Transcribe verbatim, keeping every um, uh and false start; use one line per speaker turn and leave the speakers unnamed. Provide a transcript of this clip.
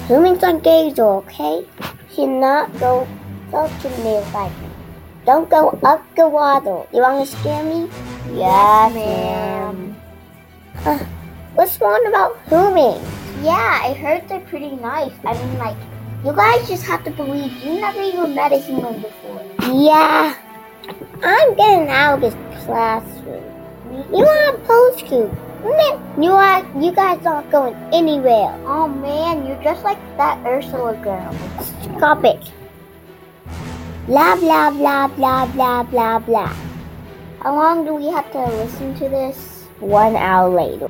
Humans are gays, okay? Should not go touching me like don't go up the water. You wanna scare me?
Yes, ma'am.
Uh, what's wrong about humans?
Yeah, I heard they're pretty nice. I mean, like, you guys just have to believe you never even met a human before.
Yeah, I'm getting out of this classroom. You are a post-group. You are. You guys aren't going anywhere.
Oh man, you're just like that Ursula girl.
Stop it. Blah blah blah blah blah blah blah.
How long do we have to listen to this?
One hour later.